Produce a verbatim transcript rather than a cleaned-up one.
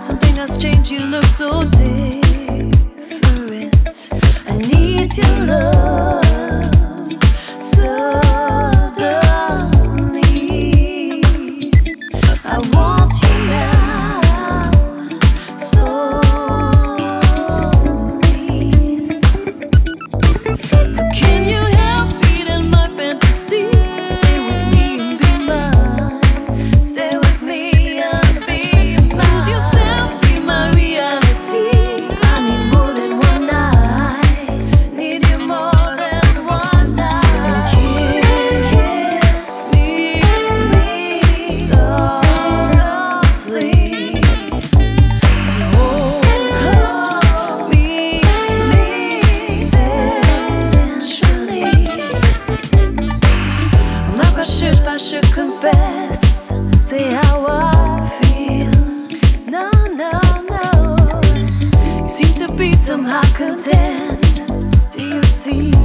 Something has changed, you look so different. I need your love suddenly. I want you now, slowly. So can you help feeding my fantasy? Stay with me and be mine. Stay with me and be mine. Lose yourself, be my reality. I need more than one night. Need you more than one night. And kiss me, me softly. Hold me, me sensually. I'm like I should, I should confess. Say how I feel. No, no, no. You seem to be somehow content. Do you see?